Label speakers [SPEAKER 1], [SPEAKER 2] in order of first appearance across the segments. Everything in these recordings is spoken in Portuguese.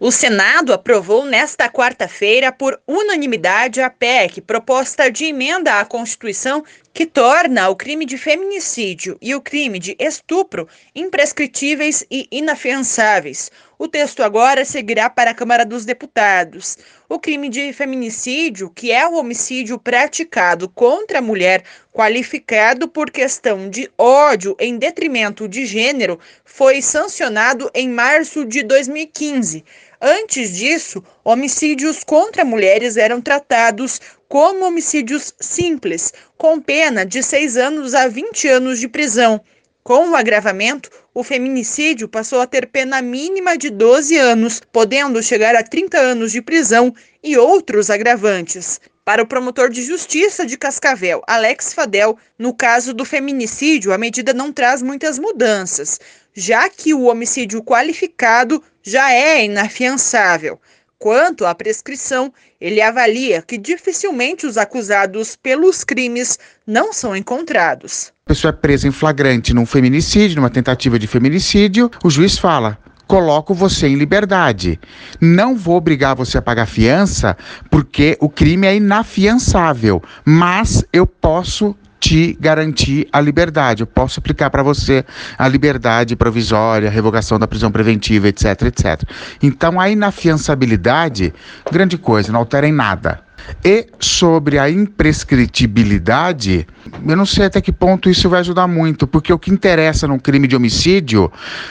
[SPEAKER 1] O Senado aprovou nesta quarta-feira, por unanimidade, a PEC, proposta de emenda à Constituição, que torna o crime de feminicídio e o crime de estupro imprescritíveis e inafiançáveis. O texto agora seguirá para a Câmara dos Deputados. O crime de feminicídio, que é o homicídio praticado contra a mulher qualificado por questão de ódio em detrimento de gênero, foi sancionado em março de 2015. Antes disso, homicídios contra mulheres eram tratados como homicídios simples, com pena de 6 anos a 20 anos de prisão. Com o agravamento, o feminicídio passou a ter pena mínima de 12 anos, podendo chegar a 30 anos de prisão e outros agravantes. Para o promotor de justiça de Cascavel, Alex Fadel, no caso do feminicídio, a medida não traz muitas mudanças, já que o homicídio qualificado já é inafiançável. Quanto à prescrição, ele avalia que dificilmente os acusados pelos crimes não são encontrados.
[SPEAKER 2] A pessoa é presa em flagrante num feminicídio, numa tentativa de feminicídio, o juiz fala: coloco você em liberdade. Não vou obrigar você a pagar fiança, porque o crime é inafiançável, mas eu posso te garantir a liberdade. Eu posso aplicar para você a liberdade provisória, a revogação da prisão preventiva, etc, etc. Então, a inafiançabilidade, grande coisa, não altera em nada. E sobre a imprescritibilidade, eu não sei até que ponto isso vai ajudar muito, porque o que interessa num crime de homicídio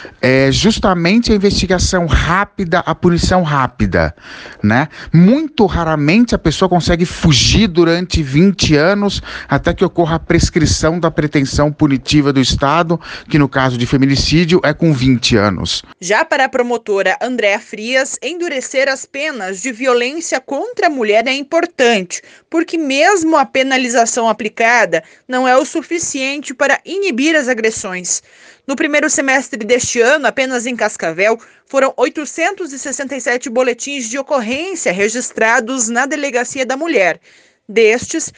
[SPEAKER 2] é justamente a investigação rápida, a punição rápida, né? Muito raramente a pessoa consegue fugir durante 20 anos até que ocorra a prescrição da pretensão punitiva do Estado, que no caso de feminicídio é com 20 anos.
[SPEAKER 1] Já para a promotora Andréa Frias, endurecer as penas de violência contra a mulher é importante, porque mesmo a penalização aplicada não é o suficiente para inibir as agressões. No primeiro semestre deste ano, apenas em Cascavel, foram 867 boletins de ocorrência registrados na Delegacia da Mulher. Destes,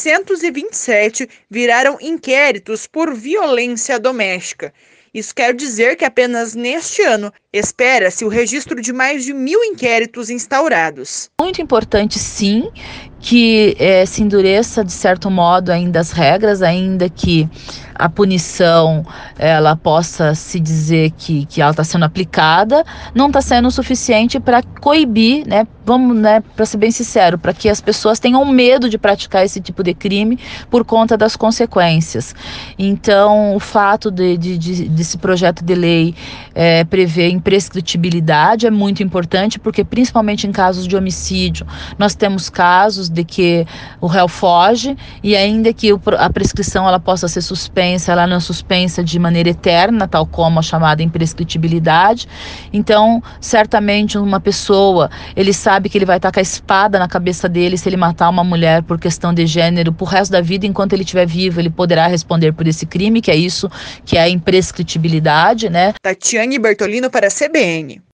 [SPEAKER 1] 627 viraram inquéritos por violência doméstica. Isso quer dizer que apenas neste ano espera-se o registro de mais de 1.000 inquéritos instaurados.
[SPEAKER 3] Muito importante, sim, que se endureça, de certo modo, ainda as regras, ainda que a punição ela possa se dizer que ela está sendo aplicada, não está sendo o suficiente para coibir, né? Vamos, né, para ser bem sincero, para que as pessoas tenham medo de praticar esse tipo de crime por conta das consequências. Então, o fato desse projeto de lei prever imprescritibilidade é muito importante, porque principalmente em casos de homicídio, nós temos casos de que o réu foge e ainda que a prescrição ela possa ser suspensa, ela não é suspensa de maneira eterna, tal como a chamada imprescritibilidade. Então, certamente uma pessoa, ele sabe que ele vai estar com a espada na cabeça dele se ele matar uma mulher por questão de gênero, pro resto da vida, enquanto ele estiver vivo, ele poderá responder por esse crime, que é isso, que é a imprescritibilidade, né?
[SPEAKER 1] Tatiane Bertolino para a CBN.